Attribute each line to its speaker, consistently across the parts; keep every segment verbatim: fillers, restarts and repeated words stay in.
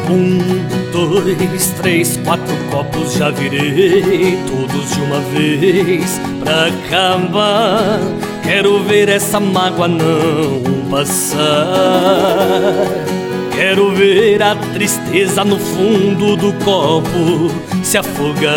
Speaker 1: Um, dois, três, quatro copos já virei, todos de uma vez pra acabar. Quero ver essa mágoa não passar. Quero ver a tristeza no fundo do copo se afogar.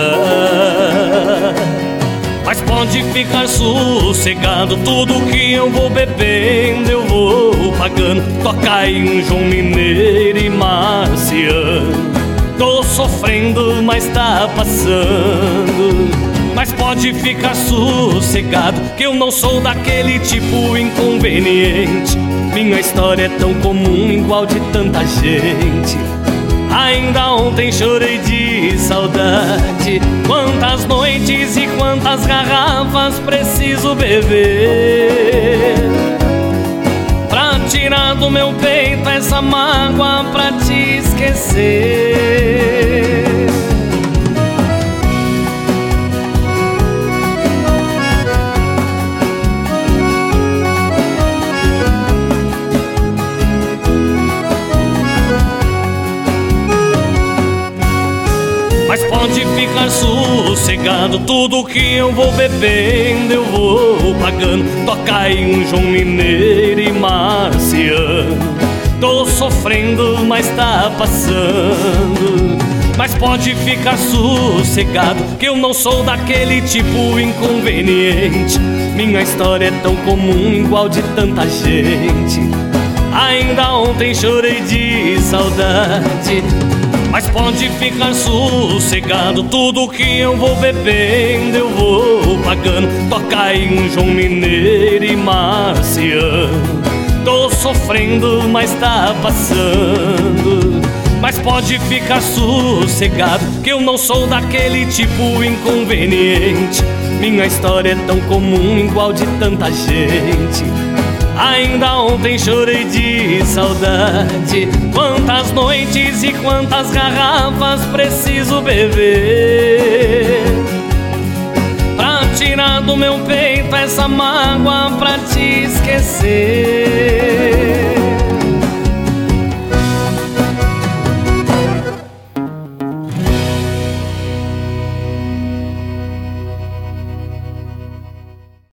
Speaker 1: Mas pode ficar sossegado, tudo que eu vou bebendo eu vou pagando. Toca aí um João Mineiro e Marciano. Tô sofrendo, mas tá passando. Mas pode ficar sossegado, que eu não sou daquele tipo inconveniente. Minha história é tão comum, igual de tanta gente. Ainda ontem chorei de saudade. Quantas noites e quantas garrafas preciso beber pra tirar do meu peito essa mágoa, pra te esquecer. Mas pode ficar sossegado, tudo que eu vou bebendo eu vou pagando. Toca aí um João Mineiro e Marciano. Tô sofrendo, mas tá passando. Mas pode ficar sossegado, que eu não sou daquele tipo inconveniente. Minha história é tão comum, igual de tanta gente. Ainda ontem chorei de saudade. Mas pode ficar sossegado, tudo que eu vou bebendo eu vou pagando. Toca aí um João Mineiro e Marciano. Tô sofrendo, mas tá passando. Mas pode ficar sossegado, que eu não sou daquele tipo inconveniente. Minha história é tão comum, igual de tanta gente. Ainda ontem chorei de saudade. Quantas noites e quantas garrafas preciso beber pra tirar do meu peito essa mágoa, pra te esquecer.